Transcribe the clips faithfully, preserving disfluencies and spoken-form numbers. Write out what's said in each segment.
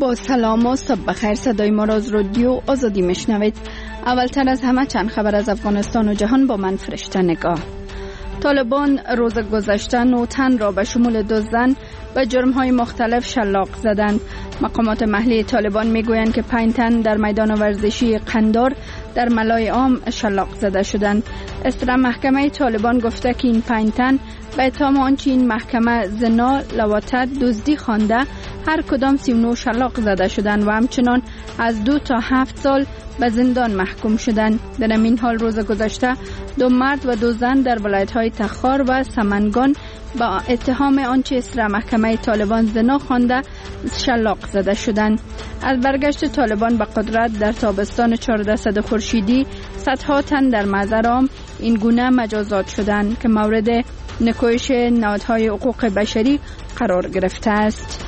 با سلام و صبح بخیر. صدای ما را از رادیو آزادی میشنوید. اولتر از همه چند خبر از افغانستان و جهان با من فرشته نگاه. طالبان روز گذشته نه تن را به شمول دو زن به جرم‌های مختلف شلاق زدند. مقامات محلی طالبان میگویند که پنج تن در میدان ورزشی قندار در ملای عام شلاق زده شدند. اصدر محکمه طالبان گفته که این پنج تن به اتهام آنچه این محکمه زنا، لواطت، دزدی خوانده هر کدام سی و نه شلاق زده شدند و همچنان از دو تا هفت سال به زندان محکوم شدند. در این حال روز گذشته دو مرد و دو زن در ولایت‌های تخار و سمنگان با اتهام آنچه اصدر محکمه طالبان زنا خوانده شلاق زده شدند. از برگشت طالبان به قدرت در تابستان چهاردهصد خورشیدی صدها تن در محضر عام این گونه مجازات شدند که مورد نکوهش نهادهای حقوق بشری قرار گرفته است.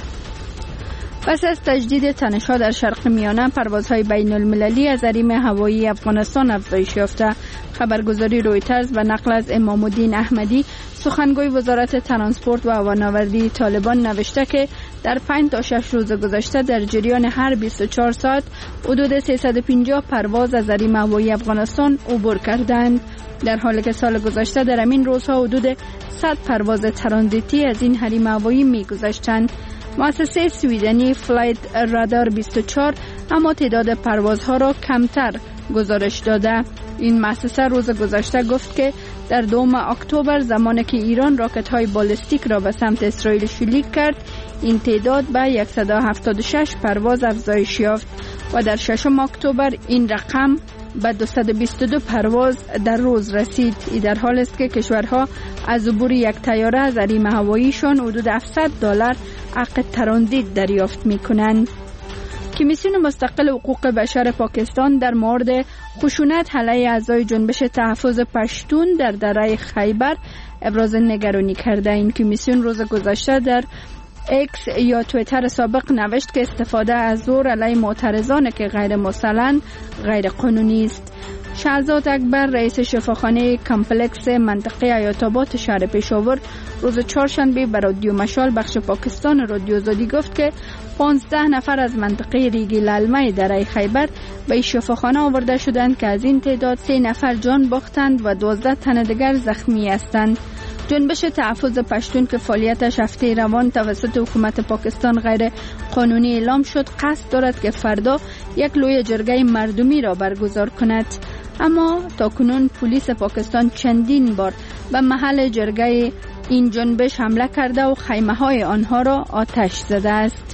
پس از تجدید تنش‌ها در شرق میانه، پروازهای بین المللی از حریم هوایی افغانستان افزایش یافته. خبرگزاری رویترز و نقل از امام الدین احمدی، سخنگوی وزارت ترانسپورت و هوانوردی طالبان نوشته که در پنج تا شش روز گذشته در جریان هر بیست و چهار ساعت حدود سیصد و پنجاه پرواز از حریم هوایی افغانستان عبور کردند، در حالی که سال گذشته در همین روزها حدود صد پرواز ترانزیتی از این حریم هوایی می‌گذشتند. مؤسسه سویدنی فلایت رادار بیست و چهار اما تعداد پروازها را کمتر گزارش داده. این مؤسسه روز گذشته گفت که در دوم اکتبر زمانی که ایران راکت‌های بالستیک را به سمت اسرائیل شلیک کرد، این تعداد به صد و هفتاد و شش پرواز افزایش یافت و در ششم اکتبر این رقم به دویست و بیست و دو پرواز در روز رسید. این در حالی است که کشورها از عبور یک طیاره از حریم هواییشان حدود هفتصد دلار حق ترانزیت دریافت می‌کنند. کمیسیون مستقل حقوق بشر پاکستان در مورد خشونت علیه اعضای جنبش تحفظ پشتون در دره خیبر ابراز نگرانی کرده. این کمیسیون روز گذشته در اکس یا توییتر سابق نوشت که استفاده از زور علیه معترضان که غیر مسلح غیر قانونی است. شهزاد اکبر رئیس شفاخانه کمپلکس منطقه حیات آباد شهر پشاور روز چهارشنبه به رادیو مشال بخش پاکستان رادیو آزادی گفت که پانزده نفر از منطقه ریگی للمه دره خیبر به شفاخانه آورده شدند که از این تعداد سه نفر جان باختند و دوازده تن دیگر زخمی هستند. جنبش تحفظ پشتون که فعالیتش هفته روان توسط حکومت پاکستان غیر قانونی اعلام شد، قصد دارد که فردا یک لوی جرگه مردمی را برگزار کند، اما تاکنون پلیس پاکستان چندین بار به محل جرگه این جنبش حمله کرده و خیمه های آنها را آتش زده است.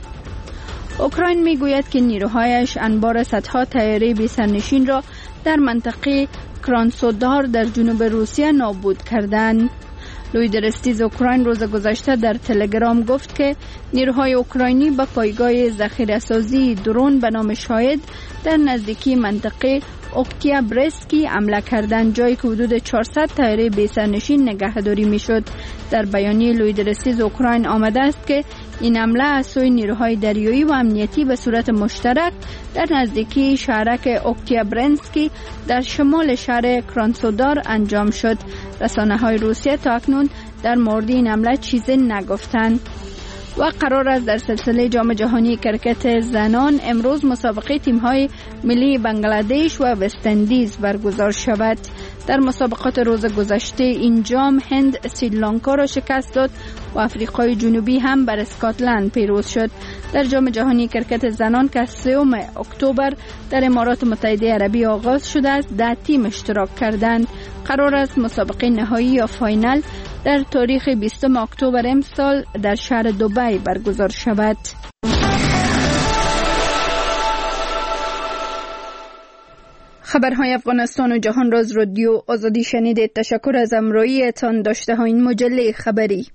اوکراین میگوید که نیروهایش انبار صدها طیاره بی سرنشین را در منطقه کرانسودار در جنوب روسیه نابود کردند. لوی درستیز اوکراین روز گذشته در تلگرام گفت که نیروهای اوکراینی به پایگاه ذخیره‌سازی درون به نام شاهد در نزدیکی منطقه اوکتیابرسکی حمله کردند، جایی که حدود چهارصد طیاره بی سرنشین نگهداری میشد. در بیانیه لوی درستیز اوکراین آمده است که این حمله از سوی نیروهای دریایی و امنیتی به صورت مشترک در نزدیکی شهرک اوکتیابرسکی در شمال شهر کرانسودار انجام شد. رسانه‌های روسیه تا اکنون در مورد این حمله چیزی نگفتند. و قرار است در سلسله جام جهانی کرکت زنان امروز مسابقه تیم‌های ملی بنگلادش و وست اندیز برگزار شود. در مسابقات روز گذشته این جام هند سریلانکا را شکست داد و آفریقای جنوبی هم بر اسکاتلند پیروز شد. در جام جهانی کرکت زنان که سوم اکتبر در امارات متحده عربی آغاز شده است، ده تیم اشتراک کردند. قرار است مسابقه نهایی یا فاینال در تاریخ بیستم اکتبر امسال در شهر دبی برگزار شود. خبرهای افغانستان و جهان را از رادیو آزادی شنیدید. تشکر از همراهیتان. داشته ها این مجله خبری.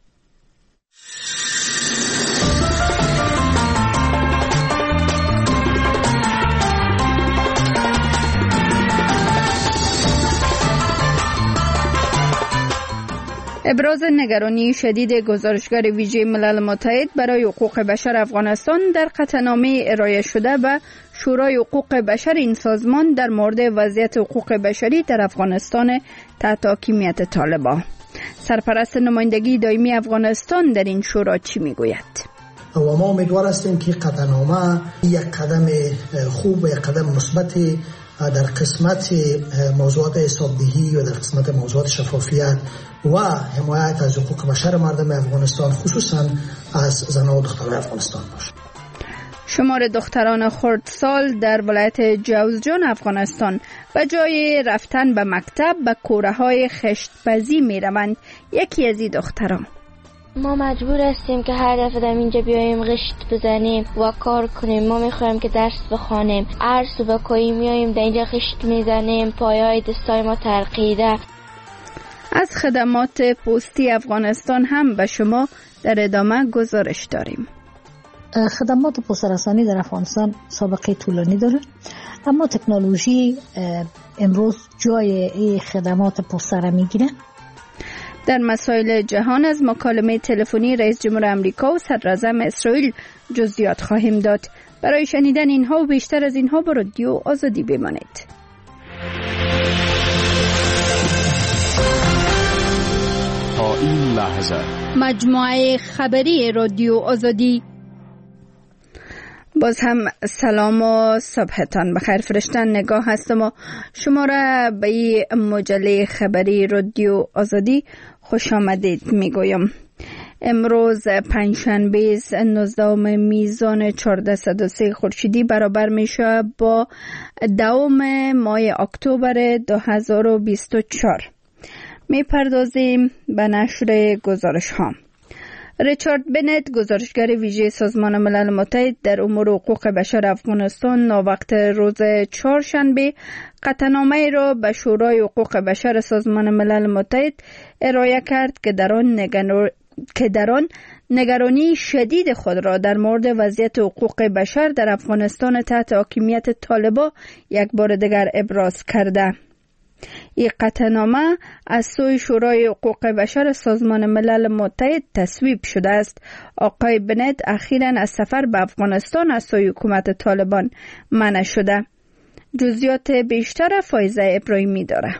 ابراز نگرانی شدید گزارشگر ویژه ملل متحد برای حقوق بشر افغانستان در قطعنامه ارائه شده به شورای حقوق بشر این سازمان در مورد وضعیت حقوق بشری در افغانستان تحت حاکمیت طالبان. سرپرست نمایندگی دائمی افغانستان در این شورا چی میگوید؟ و ما امیدوار هستیم که قطعنامه یک قدم خوب و یک قدم مثبت در قسمت موضوعات حسابدهی و در قسمت موضوعات شفافیت و حمایت از حقوق بشر مردم افغانستان، خصوصا از زنان و دختران افغانستان باشد. شمار دختران خردسال در ولایت جوزجان افغانستان به جای رفتن به مکتب به کوره‌های خشت‌پزی می‌روند. یکی از این دختران: ما مجبور هستیم که هر دفعه در اینجا بیاییم غشت بزنیم و کار کنیم. ما میخوایم که درس بخوانیم. هر صبح کوی میاییم در اینجا غشت میزنیم، پایه‌های دستای ما ترقیده. از خدمات پستی افغانستان هم به شما در ادامه گزارش داریم. خدمات پست‌رسانی در افغانستان سابقه طولانی داره، اما تکنولوژی امروز جای این خدمات پسته را میگیره. در مسائل جهان از مکالمه تلفنی رئیس جمهور امریکا و صدراعظم اسرائیل جزئیات خواهیم داد. برای شنیدن اینها و بیشتر از اینها با رادیو آزادی بمانید. تا این لحظه مجموعه خبری رادیو آزادی. باز هم سلام و صبحتان بخیر. فرشتن نگاه هستم و شما را به این مجله خبری رادیو آزادی خوش آمدید میگویم. امروز پنجشنبه نوزدهم میزان چهارصد و سه خورشیدی برابر میشه با دوم ماه اکتبر دو هزار و بیست و چهار. میپردازیم به نشر گزارش ها. ریچارد بنت، گزارشگر ویژه سازمان ملل متحد در امور حقوق بشر افغانستان، ناوقت روز چهارشنبه قطعنامه را به شورای حقوق بشر سازمان ملل متحد ارائه کرد که در آن نگران که در آن نگرانی شدید خود را در مورد وضعیت حقوق بشر در افغانستان تحت حاکمیت طالبان یک بار دیگر ابراز کرده. این قطعنامه از سوی شورای حقوق بشر سازمان ملل متحد تصویب شده است. آقای بنت اخیراً از سفر به افغانستان از سوی حکومت طالبان منع شده. جزئیات بیشتر فایزه ابراهیمی داره.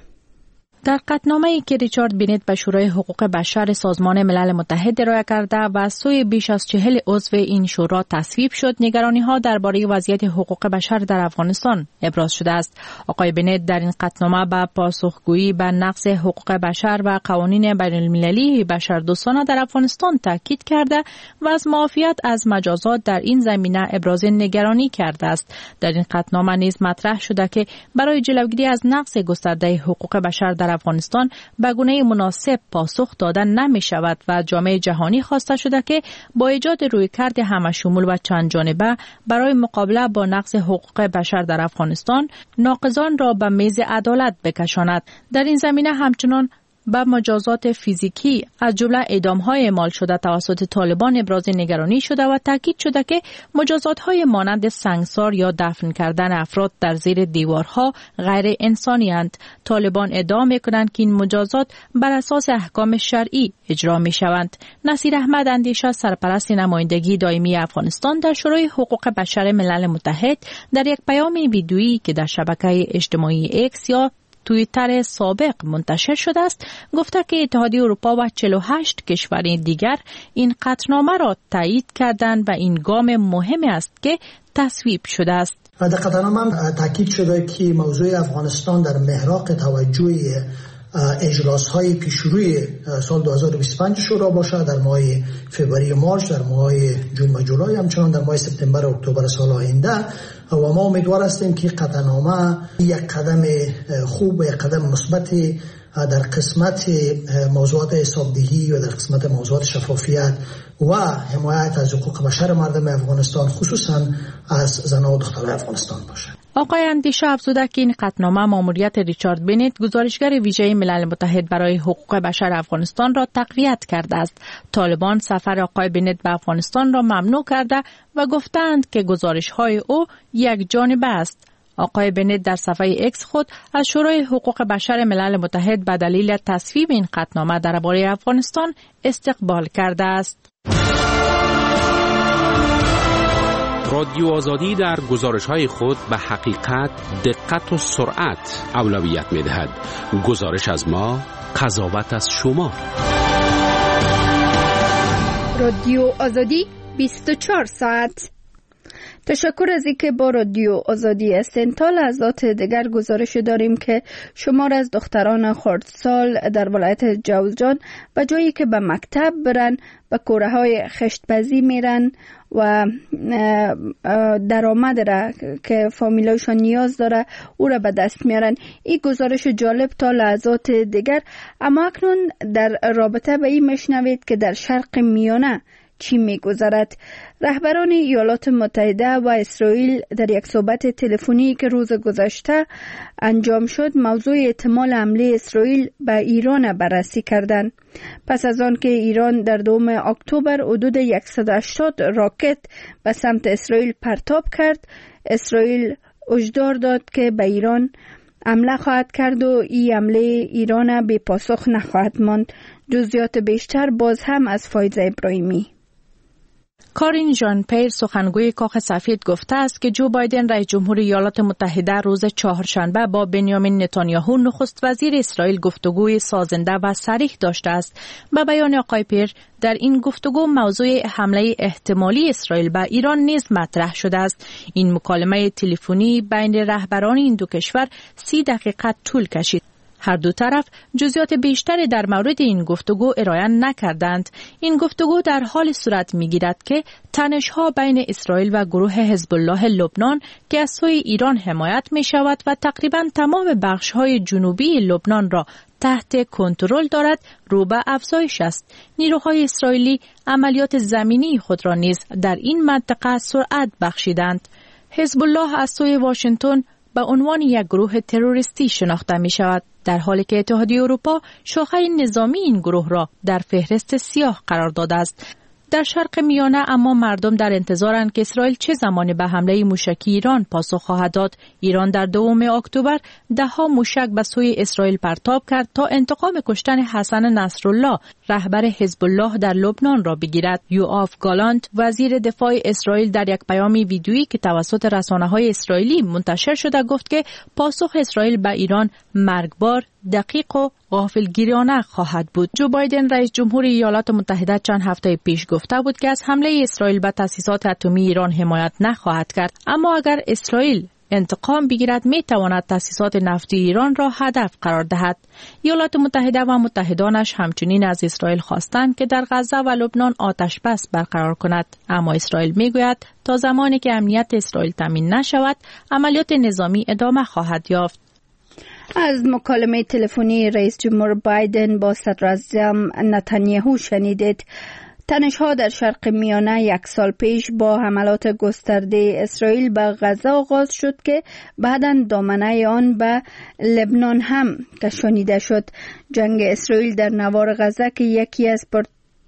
در قطعنامه‌ای که ریچارد بنت به شورای حقوق بشر سازمان ملل متحد ارائه کرده و از سوی بیش از چهل عضو این شورا تصویب شد، نگرانی‌ها درباره وضعیت حقوق بشر در افغانستان ابراز شده است. آقای بنت در این قطعنامه به پاسخگویی به نقض حقوق بشر و قوانین بین‌المللی بشردوستانه در افغانستان تاکید کرده و از معافیت از مجازات در این زمینه ابراز نگرانی کرده است. در این قطعنامه نیز مطرح شده که برای جلوگیری از نقض گسترده حقوق بشر در افغانستان به گونه مناسب پاسخ دادن نمی شود و جامعه جهانی خواسته شده که با ایجاد رویکرد همه‌شمول و چند جانبه برای مقابله با نقض حقوق بشر در افغانستان ناقضان را به میز عدالت بکشاند. در این زمینه همچنان به مجازات فیزیکی از جمله اعدام‌های اعمال شده توسط طالبان ابراز نگرانی شده و تاکید شده که مجازات‌های مانند سنگسار یا دفن کردن افراد در زیر دیوارها غیر انسانی اند. طالبان ادعا می‌کنند که این مجازات بر اساس احکام شرعی اجرا می‌شوند. نصیر احمد اندیشه، سرپرست نمایندگی دائمی افغانستان در شورای حقوق بشر ملل متحد، در یک پیام ویدیویی که در شبکه اجتماعی اکس یا توییتر سابق منتشر شده است، گفته که اتحادیه اروپا و چهل و هشت کشور دیگر این قطعنامه را تایید کردند و این گام مهم است که تصویب شده است. در قطعنامه تاکید شده که موضوع افغانستان در محراق توجه اجلاس‌های پیشروی سال دو هزار و بیست و پنج شورا باشد، در ماه فوریه و مارس، در ماه جون و جولای، همچنان در ماه سپتامبر و اکتبر سال آینده. و ما امیدوار هستیم که قطعنامه یک قدم خوب و یک قدم مثبت در قسمت موضوعات حسابدهی و در قسمت موضوعات شفافیت و حمایت از حقوق بشر مردم افغانستان، خصوصا از زنان و دختران افغانستان باشد. آقای اندیشه افزوده که این قطعنامه ماموریت ریچارد بنت، گزارشگر ویژه ملل متحد برای حقوق بشر افغانستان را تقویت کرده است. طالبان سفر آقای بنت به افغانستان را ممنوع کرده و گفتند که گزارش‌های او یک جانبه است. آقای بنت در صفحه اکس خود از شورای حقوق بشر ملل متحد به دلیل تصویب این قطعنامه درباره افغانستان استقبال کرده است. رادیو آزادی در گزارش‌های خود به حقیقت، دقت و سرعت اولویت می‌دهد. گزارش از ما، قضاوت از شما. رادیو آزادی بیست و چهار ساعت. تشکر از اینکه با رادیو آزادی هستین. تا لحظات دیگر گزارش داریم که شمار از دختران خردسال در ولایت جوزجان به جایی که به مکتب برن به کوره های خشتپزی میرن و درآمد را که فامیلایشان نیاز داره او را به دست میارن. این گزارش جالب تا لحظات دیگر. اما اکنون در رابطه به این میشنوید که در شرق میانه چی میگذرد. رهبران ایالات متحده و اسرائیل در یک صحبت تلفنی که روز گذشته انجام شد موضوع احتمال حمله اسرائیل به ایران بررسی کردند. پس از آن که ایران در دوم اکتبر حدود صد و هشتاد راکت به سمت اسرائیل پرتاب کرد، اسرائیل هشدار داد که به ایران حمله خواهد کرد و این حمله ایران بی پاسخ نخواهد ماند. جزئیات بیشتر باز هم از فایزه ابراهیمی. کارین ژان پیر سخنگوی کاخ سفید گفته است که جو بایدن رئیس جمهور ایالات متحده روز چهارشنبه با بنیامین نتانیاهو نخست وزیر اسرائیل گفتگوی سازنده و صریح داشته است. به بیان آقای پیر در این گفتگو موضوع حمله احتمالی اسرائیل به ایران نیز مطرح شده است. این مکالمه تلفنی بین رهبران این دو کشور سی دقیقه طول کشید. هر دو طرف جزئیات بیشتری در مورد این گفتگو ارائه نکردند. این گفتگو در حال صورت می‌گیرد که تنش‌ها بین اسرائیل و گروه حزب الله لبنان که از سوی ایران حمایت می‌شود و تقریباً تمام بخش‌های جنوبی لبنان را تحت کنترل دارد رو به افزایش است. نیروهای اسرائیلی عملیات زمینی خود را نیز در این منطقه سرعت بخشیدند. حزب الله از سوی واشنگتن به عنوان یک گروه تروریستی شناخته می شود، در حالی که اتحادیه اروپا شاخه نظامی این گروه را در فهرست سیاه قرار داده است. در شرق میانه اما مردم در انتظارند که اسرائیل چه زمانی به حمله موشکی ایران پاسخ خواهد داد. ایران در دوم اکتبر ده ها موشک به سوی اسرائیل پرتاب کرد تا انتقام کشتن حسن نصرالله رهبر حزب الله در لبنان را بگیرد. یوآف گالانت وزیر دفاع اسرائیل در یک پیام ویدیویی که توسط رسانه‌های اسرائیلی منتشر شده گفت که پاسخ اسرائیل به ایران مرگبار، دقیق و غافلگیرانه خواهد بود. جو بایدن رئیس جمهور ایالات متحده چند هفته پیش گفته بود که از حمله اسرائیل به تأسیسات اتمی ایران حمایت نخواهد کرد، اما اگر اسرائیل انتقام بگیرد می تواند تأسیسات نفتی ایران را هدف قرار دهد. ایالات متحده و متحدانش همچنین از اسرائیل خواستند که در غزه و لبنان آتش بس برقرار کند، اما اسرائیل می گوید تا زمانی که امنیت اسرائیل تامین نشود عملیات نظامی ادامه خواهد یافت. از مکالمه تلفنی رئیس جمهور بایدن با صدراعظم نتانیاهو شنیدید. تنش‌ها در شرق میانه یک سال پیش با حملات گسترده اسرائیل به غزه آغاز شد که بعداً دامنه آن به لبنان هم کشانیده شد. جنگ اسرائیل در نوار غزه که یکی از پر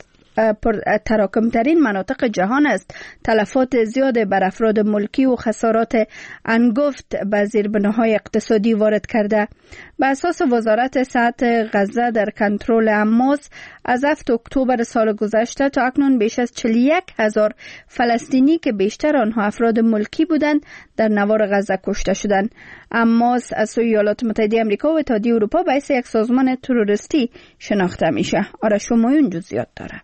پر تراکمترین مناطق جهان است، تلفات زیاد بر افراد ملکی و خسارات انگفت به زیربناهای اقتصادی وارد کرده. به اساس وزارت صحت غزه در کنترل حماس از هفتم اکتبر سال گذشته تا اکنون بیش از چهل و یک هزار فلسطینی که بیشتر آنها افراد ملکی بودند در نوار غزه کشته شدند. حماس از سوی ایالات متحده آمریکا و اتحادیه اروپا به حیث یک سازمان تروریستی شناخته میشه. آرش همایون جزئیات داره.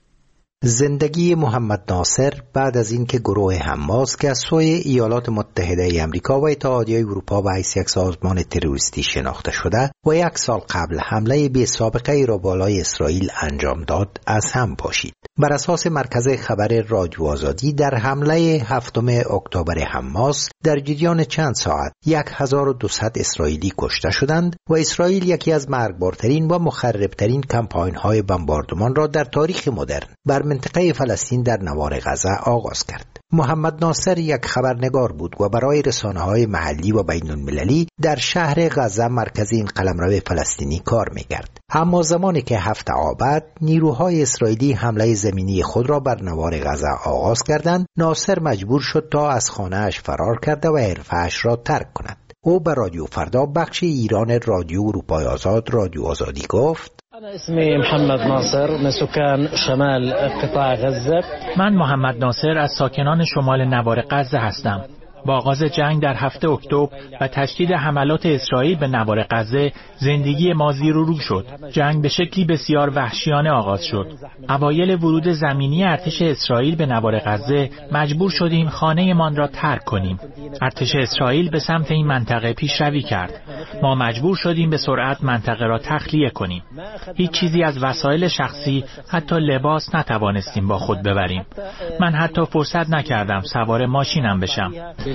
زندگی محمد ناصر بعد از اینکه گروه حماس که از سوی ایالات متحده آمریکا و اتحادیه اروپا به حیث یک سازمان تروریستی شناخته شده و یک سال قبل حمله بی سابقه ای را بالای اسرائیل انجام داد از هم پاشید. بر اساس مرکز خبر رادیو آزادی در حمله هفتم اکتبر حماس در جریان چند ساعت هزار و دویست اسرائیلی کشته شدند و اسرائیل یکی از مرگبارترین و مخربترین کمپاین‌های بمباردمان را در تاریخ مدرن بر منطقه فلسطین در نوار غزه آغاز کرد. محمد ناصر یک خبرنگار بود و برای رسانه‌های محلی و بین‌المللی در شهر غزه مرکز این قلمرو فلسطینی کار می‌کرد. اما زمانی که هفت آباد نیروهای اسرائیلی حمله زمینی خود را بر نوار غزه آغاز کردند، ناصر مجبور شد تا از خانه‌اش فرار کرده و حرفه‌اش را ترک کند. او به رادیو فردا بخش ایران رادیو اروپای آزاد رادیو آزادی گفت: أنا اسمي محمد ناصر من سكان شمال قطاع غزة. من محمد ناصر از ساکنان شمال نوار غزه هستم. با آغاز جنگ در هفته اکتبر و تشدید حملات اسرائیل به نوار غزه زندگی ما زیر و رو شد. جنگ به شکلی بسیار وحشیانه آغاز شد. اوایل ورود زمینی ارتش اسرائیل به نوار غزه مجبور شدیم خانه‌مان را ترک کنیم. ارتش اسرائیل به سمت این منطقه پیشروی کرد. ما مجبور شدیم به سرعت منطقه را تخلیه کنیم. هیچ چیزی از وسایل شخصی، حتی لباس نتوانستیم با خود ببریم. من حتی فرصت نکردم سوار ماشینم بشم.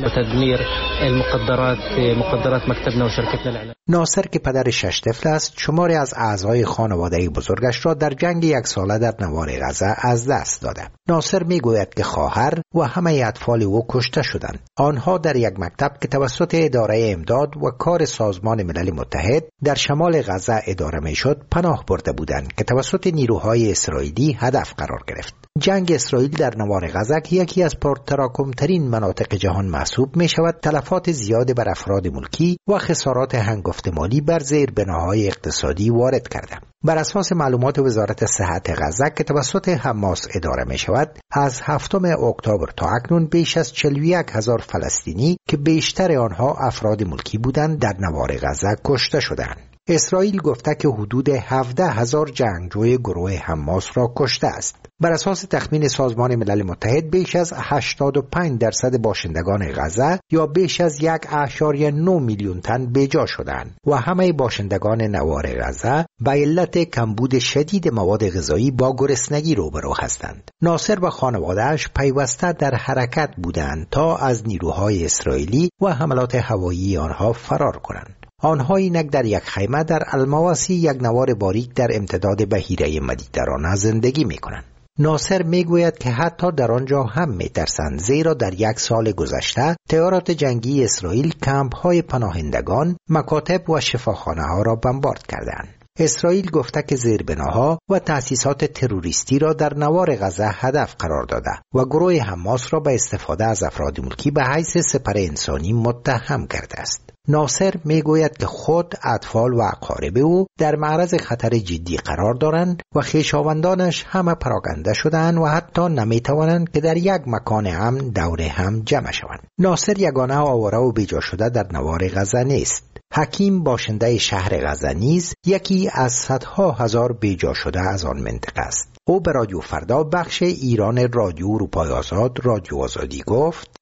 ناصر که پدر شش طفل است، شماری از اعضای خانواده بزرگش را در جنگ یک ساله در نوار غزه از دست داده. ناصر میگوید که خواهر و همه اطفال او کشته شدند. آنها در یک مکتب که توسط اداره امداد و کار سازمان ملل متحد در شمال غزه اداره میشد پناه برده بودند که توسط نیروهای اسرائیلی هدف قرار گرفت. جنگ اسرائیل در نوار غزه که یکی از پرتراکم‌ترین مناطق جهان محسوب می شود، تلفات زیاد بر افراد ملکی و خسارات هنگفت مالی بر زیربناهای اقتصادی وارد کرده. بر اساس معلومات وزارت صحت غزه که توسط حماس اداره می شود، از هفتم اکتبر تا اکنون بیش از چهل و یک هزار فلسطینی که بیشتر آنها افراد ملکی بودند در نوار غزه کشته شدند. اسرائیل گفته که حدود هفده هزار جنگجوی گروه حماس را کشته است. بر اساس تخمین سازمان ملل متحد بیش از هشتاد و پنج درصد باشندگان غزه یا بیش از یک اشاریه نه میلیون تن بیجا شدند و همه باشندگان نوار غزه به علت کمبود شدید مواد غذایی با گرسنگی روبرو هستند. ناصر و خانواده‌اش پیوسته در حرکت بودند تا از نیروهای اسرائیلی و حملات هوایی آنها فرار کنند. آنها اینک در یک خیمه در المواسی، یک نوار باریک در امتداد بحیره مدیترانه زندگی می کنند. ناصر می گوید که حتی در آنجا هم می ترسند، زیرا در یک سال گذشته تئورات جنگی اسرائیل کمپ های پناهندگان، مکاتب و شفاخانه ها را بمبارد کردند. اسرائیل گفته که زیربناها و تأسیسات تروریستی را در نوار غزه هدف قرار داده و گروه حماس را به استفاده از افراد ملکی به حیث سپر انسانی متهم کرده است. ناصر میگوید که خود، اطفال و اقارب او در معرض خطر جدی قرار دارند و خویشاوندانش همه پراکنده شدند و حتی نمیتوانند که در یک مکان امن دور هم جمع شوند. ناصر یگانه آواره و بیجا شده در نوار غزه نیست. حکیم باشنده شهر غزه نیز یکی از صدها هزار بیجا شده از آن منطقه است. او به رادیو فردا بخش ایران رادیو اروپای آزاد رادیو آزادی گفت: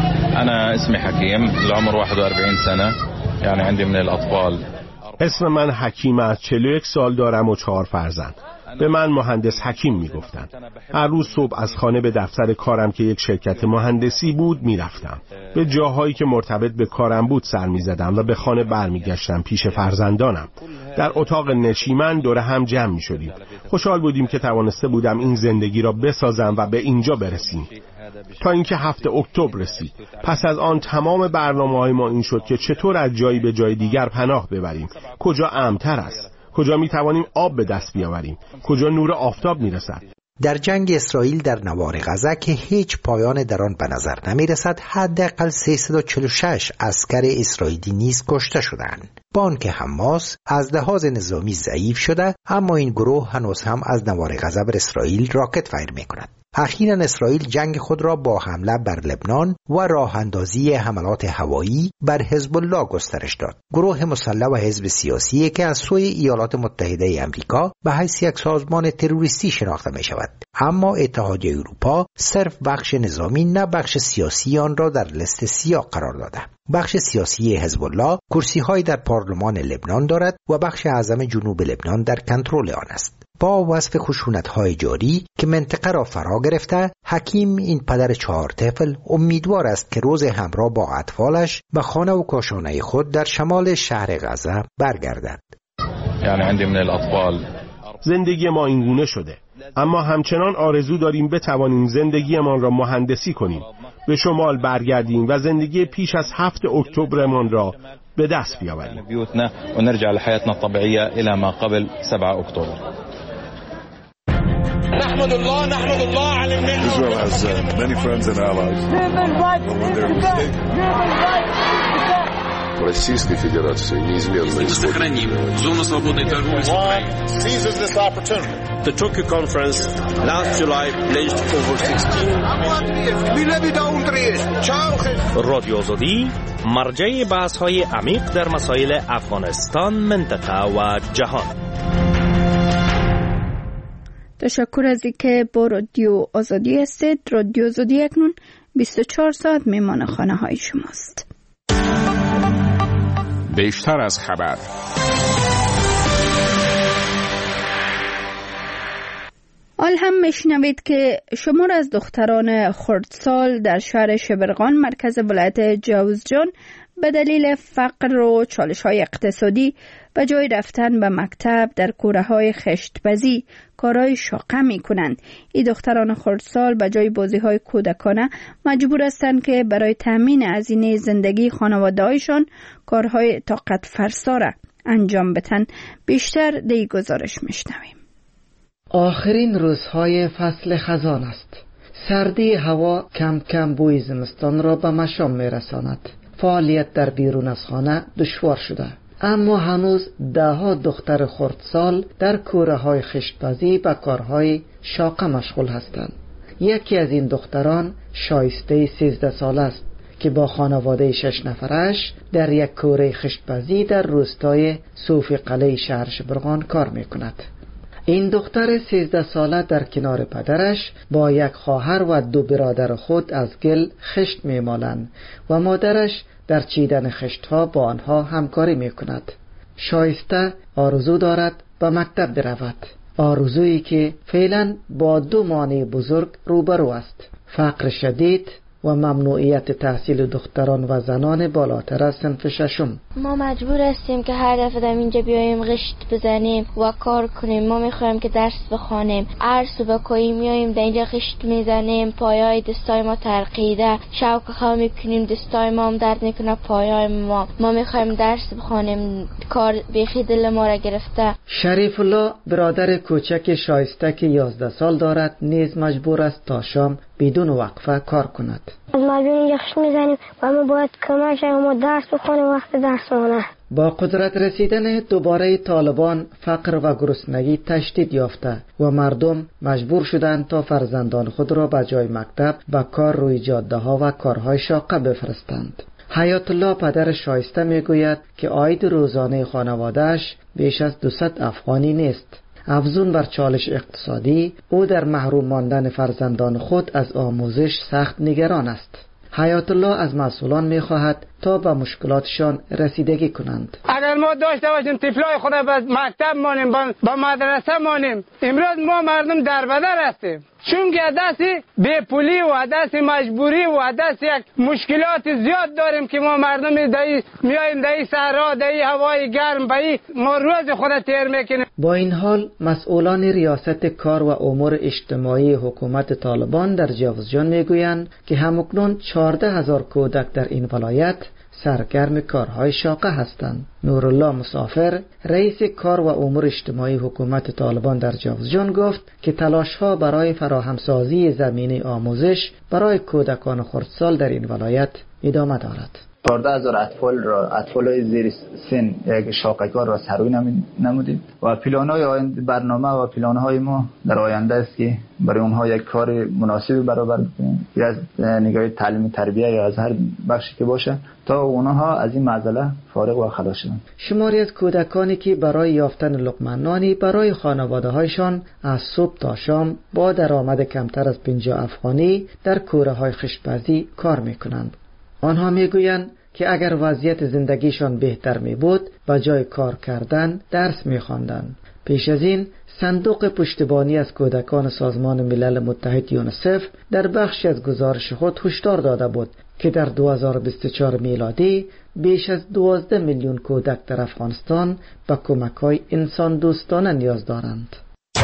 أنا اسمي حكيم، العمر واحد و أربعين سنة، يعني عندي من الأطفال. اسم من حکیم است، چهل و یک سال دارم و چهار فرزند. به من مهندس حکیم میگفتند. هر روز صبح از خانه به دفتر کارم که یک شرکت مهندسی بود میرفتم. به جاهایی که مرتبط به کارم بود سر میزدم و به خانه برمیگشتم پیش فرزندانم. در اتاق نشیمن دور هم جمع میشدیم. خوشحال بودیم که توانسته بودم این زندگی را بسازم و به اینجا برسیم. تا اینکه هفته اکتبر رسید. پس از آن تمام برنامه‌های ما این شد که چطور از جایی به جای دیگر پناه ببریم، کجا امن‌تر است، کجا می توانیم آب به دست بیاوریم، کجا نور آفتاب می رسد. در جنگ اسرائیل در نوار غزه که هیچ پایان در آن به نظر نمی رسد، حداقل سیصد و چهل و شش عسکر اسرائیلی نیز کشته شدند. با آنکه حماس از لحاظ نظامی ضعیف شده، اما این گروه هنوز هم از نوار غزه بر اسرائیل راکت فایر می کند. اخیراً اسرائیل جنگ خود را با حمله بر لبنان و راه اندازی حملات هوایی بر حزب الله گسترش داد. گروه مسلح و حزب سیاسی که از سوی ایالات متحده آمریکا به حیث یک سازمان تروریستی شناخته می شود، اما اتحادیه اروپا صرف بخش نظامی نه بخش سیاسی آن را در لیست سیاه قرار داده. بخش سیاسی حزب الله کرسی‌های در پارلمان لبنان دارد و بخش اعظم جنوب لبنان در کنترل آن است. با وصف خشونت‌های جاری که منطقه را فرا گرفته، حکیم این پدر چهار طفل امیدوار است که روز همراه با اطفالش به خانه و کاشانه خود در شمال شهر غزه برگردد. یعنی عندي من الاطفال. زندگی ما اینگونه شده، اما همچنان آرزو داریم بتوانیم زندگیمان را مهندسی کنیم، به شمال برگردیم و زندگی پیش از هفت اکتبرمان را به دست بیاوریم و نرجع لحياتنا الطبيعية إلى ما قبل سبعة أكتوبر. نحمد الله نحمد الله على النعمة. Israel has uh, many friends and allies. Российской Федерации неизменно исходит. Зону свободной торговли с Украиной. The Tokyo Conference last July pledged over sixteen. رادیو آزادی مرجع بحث‌های عمیق در مسائل افغانستان، منطقه و جهان. تشکر از اینکه با رادیو آزادی هستید. رادیو آزادی اکنون بیست و چهار ساعت میمان خانه های شماست. بیشتر از خبر. حال هم میشنوید که شمار از دختران خردسال در شهر شبرغان مرکز ولایت جوزجان به دلیل فقر و چالش‌های اقتصادی به جای رفتن به مکتب در کوره‌های خشت‌پزی کارهای شاقه می‌کنند. این دختران خردسال به جای بازی‌های کودکانه مجبور هستند که برای تامین هزینه زندگی خانواده‌هایشان کارهای طاقت فرسا را انجام بدن. بیشتر در گزارش می‌شنویم. آخرین روزهای فصل خزان است. سردی هوا کم کم بوی زمستان را به مشام می‌رساند. فعالیت در بیرون از خانه دشوار شده، اما هنوز ده ها دختر خردسال در کوره های خشت‌پزی به کارهای شاقه مشغول هستند. یکی از این دختران شایسته سیزده سال است که با خانواده شش نفرش در یک کوره خشت‌پزی در روستای صوفی قلعه شهر شبرغان کار میکند. این دختر سیزده ساله در کنار پدرش با یک خواهر و دو برادر خود از گل خشت میمالند و مادرش در چیدن خشتها با آنها همکاری میکند. شایسته آرزو دارد به مکتب برود، آرزویی که فعلا با دو مانع بزرگ روبرو است: فقر شدید و ممنوعیت تحصیل دختران و زنان بالاتر از صنف ششم. ما مجبور هستیم که هر دفعه در اینجا بیاییم غشت بزنیم و کار کنیم. ما میخوایم که درس بخوانیم. هر صبح کوی میاییم در اینجا غشت میزنیم، پایهای دستای ما ترقیده، شوک خوا میکنیم، دستای ما هم درد میکنه، پایهای ما. ما میخوایم درس بخوانیم، کار بیخی دل ما را گرفته. شریف الله برادر کوچک شایسته که یازده سال دارد نیز مجبور است تا شام بدون وقفه کار کند. از مجبور اینجا خشت میزنیم و ما باید کمک شویم ما درس بخونیم وقت درس مونه. با قدرت رسیدن دوباره طالبان فقر و گرسنگی تشدید یافته و مردم مجبور شدند تا فرزندان خود را به جای مکتب به کار روی جاده ها و کارهای شاقه بفرستند. حیات الله پدر شایسته میگوید که عاید روزانه خانواده‌اش بیش از دویست افغانی نیست. افزون بر چالش اقتصادی، او در محروم ماندن فرزندان خود از آموزش سخت نگران است. حیات الله از مسئولان می‌خواهد تا به مشکلاتشان رسیدگی کنند. اگر ما داشته باشیم طفلای خود به مکتب مانیم، به مدرسه مانیم، امروز ما مردم دربدر هستیم، چون که دستی بیپولی و دستی مجبوری و دستی یک مشکلات زیاد داریم که ما مردم دایی میاییم دایی صحرا، دایی هوای گرم، بایی ما روز خود تیر میکنیم. با این حال مسئولان ریاست کار و امور اجتماعی حکومت طالبان در جوزجان میگویند که همکنون چهارده هزار کودک در این ولایت سرگرم کارهای شاقه هستند. نورالله مسافر رئیس کار و امور اجتماعی حکومت طالبان در جوزجان گفت که تلاش‌ها برای فراهمسازی زمینه آموزش برای کودکان خردسال در این ولایت ادامه دارد. چهارده هزار اطفال را اطفال زیر سن یک شاقه کار را سروی نمودیم و پلان‌های آینده برنامه و پلان‌های ما در آینده است که برای اونها یک کار مناسب برابر بکنیم، یا از نگاه تعلیم تربیه یا از هر بخشی که باشه تا اونها از این معضله فارغ و خلاص شدن. شماری از کودکانی که برای یافتن لقمه نانی برای خانواده‌هایشان از صبح تا شام با درآمد کمتر از پنجاه افغانی در کوره‌های خشت‌پزی کار می‌کنند. آنها میگویند که اگر وضعیت زندگیشان بهتر می بود با جای کار کردن درس می خواندند. پیش از این صندوق پشتیبانی از کودکان سازمان ملل متحد یونیسف در بخشی از گزارش خود هشدار داده بود که در دو هزار و بیست و چهار میلادی بیش از دوازده میلیون کودک در افغانستان به کمک‌های انسان دوستانه نیاز دارند.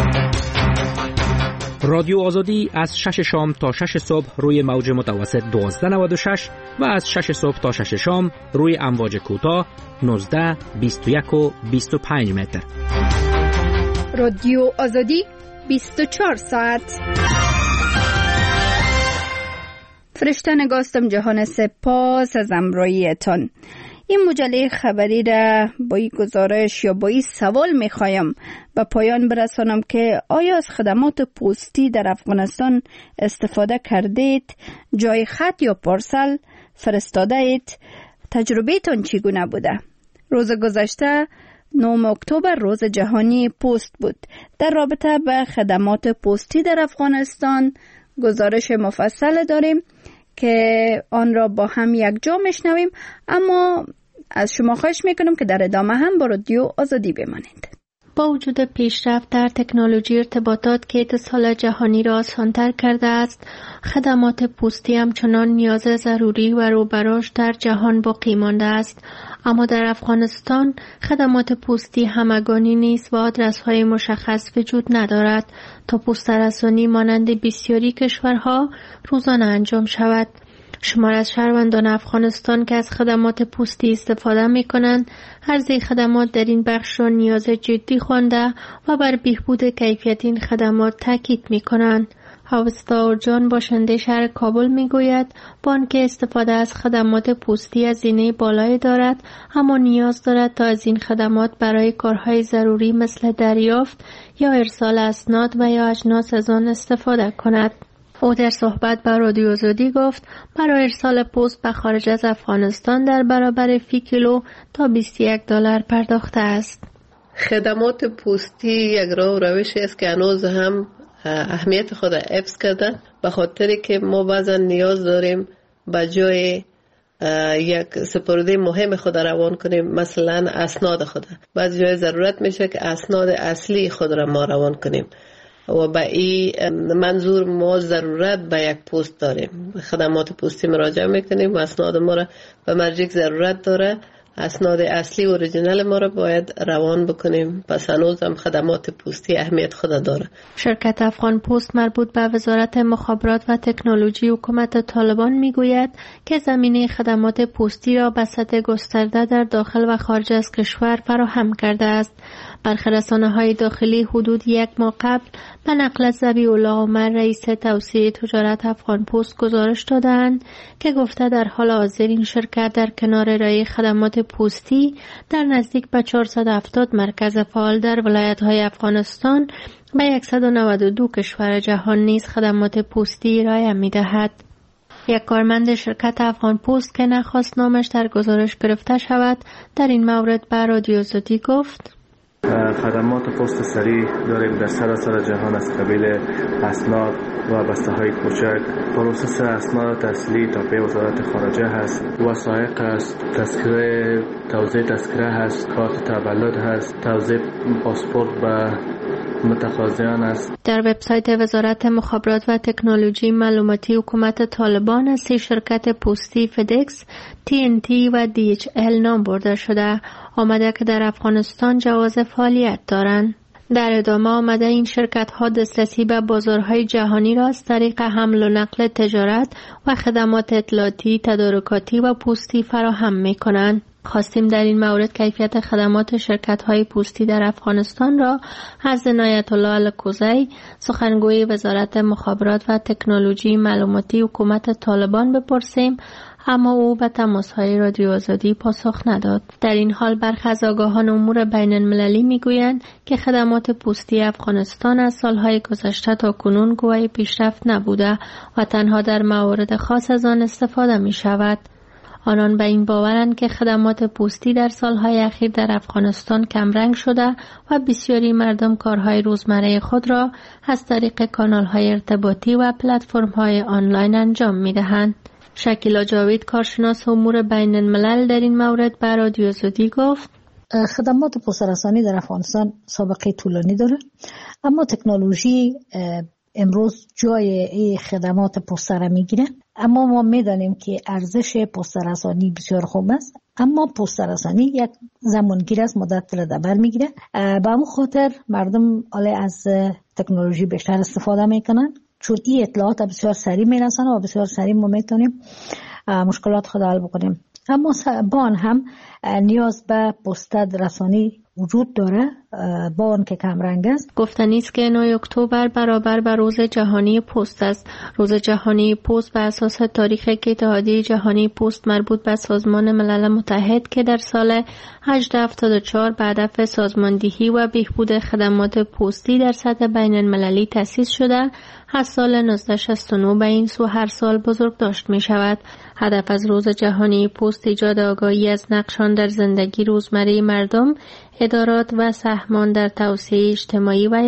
رادیو آزادی از شش شام تا شش صبح روی موج متوسط دوازده نود و شش و از شش صبح تا شش شام روی امواج کوتاه نوزده، بیست و یک و بیست و پنج متر. رادیو آزادی بیست و چهار ساعت. فرشته نگاستم جهان، سپاس از امراییتان. این مجله خبری را با این گزارش یا با این سوال میخوایم به پایان برسانم که آیا از خدمات پستی در افغانستان استفاده کردید؟ جای خط یا پارسل فرستاده اید؟ تجربهتان چگونه بوده؟ روز گذشته نهم اکتبر روز جهانی پست بود. در رابطه به خدمات پستی در افغانستان گزارش مفصل داریم که آن را با هم یک جا میشنویم، اما از شما خواهش میکنم که در ادامه هم با رادیو آزادی بمانید. با وجود پیشرفت در تکنولوژی ارتباطات که اتصال جهانی را آسان‌تر کرده است، خدمات پستی همچنان نیاز ضروری و روبراش در جهان باقی مانده است. اما در افغانستان خدمات پستی همگانی نیست و آدرس‌های مشخص وجود ندارد تا پست‌رسانی مانند بسیاری کشورها روزانه انجام شود. شمار از شهروندان افغانستان که از خدمات پستی استفاده می کنند، عرضه خدمات در این بخش را نیاز جدی خوانده و بر بهبود کیفیت این خدمات تاکید می کنند. هاوستا جان باشنده شهر کابل می گوید بانک استفاده از خدمات پستی هزینه بالایی دارد، اما نیاز دارد تا از این خدمات برای کارهای ضروری مثل دریافت یا ارسال اسناد و یا اجناس از آن استفاده کند. او در صحبت با رادیو آزادی گفت برای ارسال پست به خارج از افغانستان در برابر فی کیلو تا بیست و یک دلار پرداخته است. خدمات پستی یک راه و روشی است که هنوز هم اهمیت خود حفظ کرده، به خاطری که ما بعضا نیاز داریم به جای یک سپرده مهم خود روان کنیم، مثلا اسناد خود. بعض جای ضرورت میشه که اسناد اصلی خود را ما روان کنیم و به این منظور ما ضرورت به یک پست داریم. خدمات پستی مراجعه میکنیم و اسناد ما را به مرجع ضرورت داره، اسناد اصلی اوریجینال ما را باید روان بکنیم. پس هنوز هم خدمات پستی اهمیت خود داره. شرکت افغان پست مربوط به وزارت مخابرات و تکنولوژی حکومت طالبان میگوید که زمینه خدمات پستی را به سطح گسترده در داخل و خارج از کشور فراهم کرده است. برخی رسانه‌های داخلی حدود یک ماه قبل به نقل از ذبیح الله عمر رئیس توسعه تجارت افغان پست گزارش دادند که گفته در حال حاضر این شرکت در کنار ارائه خدمات پستی در نزدیک به چهارصد و هفتاد مرکز فعال در ولایت‌های افغانستان به صد و نود و دو کشور جهان نیز خدمات پستی ارائه می‌دهد. یک کارمند شرکت افغان پست که نخواست نامش در گزارش گرفته شود در این مورد به رادیو آزادی گفت: خدمات پست سریع داریم در سراسر جهان از قبیل اسناد و بسته های کوچک، پروسس اسناد تحصیلی تا به وزارت خارجه هست، وثایق هست، تذکره، توزیع تذکره هست، کارت تولد هست، توزیع پاسپورت به متقاضیان است. در وبسایت وزارت مخابرات و تکنولوژی معلوماتی حکومت طالبان از سه شرکت پستی فدکس، تی ان تی و دی اچ ال نام برده شده آمده که در افغانستان جواز فعالیت دارند. در ادامه آمده این شرکت ها دسترسی به بازارهای جهانی را از طریق حمل و نقل تجارت و خدمات اطلاعاتی، تدارکاتی و پستی فراهم می کنند. خواستیم در این مورد کیفیت خدمات شرکت‌های پستی در افغانستان را از عنایت الله الکوزی، سخنگوی وزارت مخابرات و تکنولوژی معلوماتی حکومت طالبان بپرسیم، اما او به تماس‌های رادیو آزادی پاسخ نداد. در این حال برخی از آگاهان امور بین المللی میگویند که خدمات پستی افغانستان از سالهای گذشته تا کنون گواه پیشرفت نبوده و تنها در موارد خاص از آن استفاده می شود. آنان به این باورند که خدمات پستی در سالهای اخیر در افغانستان کمرنگ شده و بسیاری مردم کارهای روزمره خود را از طریق کانالهای ارتباطی و پلتفرم‌های آنلاین انجام می‌دهند. شکیلا جاوید، کارشناس امور بین الملل، در این مورد به رادیو آزادی گفت: خدمات پست‌رسانی در افغانستان سابقه طولانی داره، اما تکنولوژی امروز جای این خدمات پسته را میگیره. اما ما میدانیم که ارزش پست‌رسانی بسیار خوب است، اما پست‌رسانی یک زمانگیر است، مدت را در میگیره. به همون خاطر مردم حالا از تکنولوژی بیشتر استفاده میکنن، چون این اطلاعات بسیار سریع میرسن و بسیار سریع ما میتونیم مشکلات خود حل بکنیم. اما با آن هم نیاز به پست رسانی وجود داره با آن که کمرنگ است. گفتنی است که نه اکتبر برابر با روز جهانی پست است. روز جهانی پست بر اساس تاریخ که اتحادیه جهانی پست مربوط به سازمان ملل متحد که در سال هجده هفتاد و چهار به هدف سازماندهی و بهبود خدمات پستی در سطح بین المللی تأسیس شده، از سال نوزده شصت و نه به این سو هر سال بزرگ داشت می شود. هدف از روز جهانی پست ایجاد آگاهی از نقشان در زندگی روزمره مردم، ادارات و سهمان در توسعه اجتماعی و